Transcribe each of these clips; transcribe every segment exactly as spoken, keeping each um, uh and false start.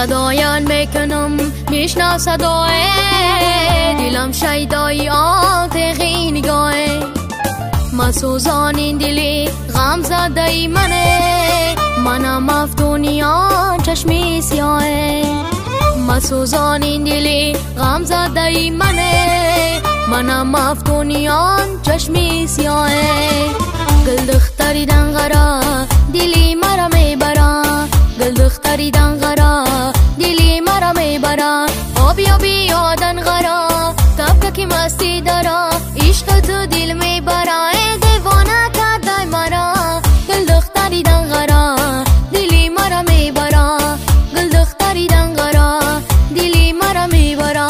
صدایان میکنم میشنو صدای دلم شیدای آتقی نگاه مسوزان این دلی غم زده منه منم افتونیان چشمی سیاه مسوزان این دلی غم زده منه منم افتونیان چشمی سیاه گل دختری دنغرا دلی مرا میبرا گل دختری دنغرا دلی مرا میبرا آبی آبی آدن غرا تب که مستی دارا عشق تو دل میبرا ای دیوانه کرده مرا گل دختری دنغرا دلی مرا میبرا گل دختری دنغرا دلی مرا میبرا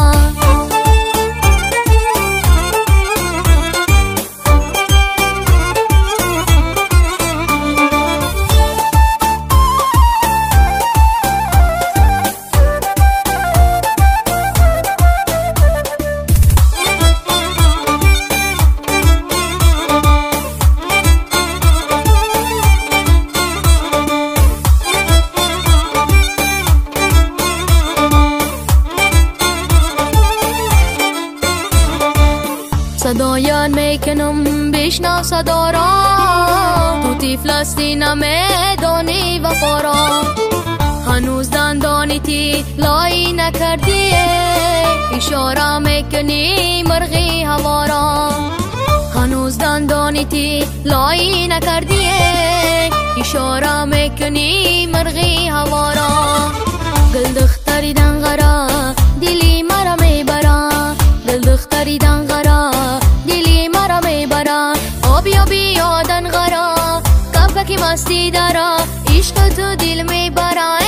صدایان میکنم بشنو صدا را تو تیفلسطین میدانی وفا را هنوز دندانی تی لای نکردی اشاره میکنی مرغی هوا را هنوز دندانی تی لای نکردی اشاره میکنی مرغی هوا را گل دختری دنغرا دلی مرا میبرا گل دختری دنغرا دلی مرا میبرا آبی آبی آدن غرا کفه که مستی دارا عشق تو دل میبرا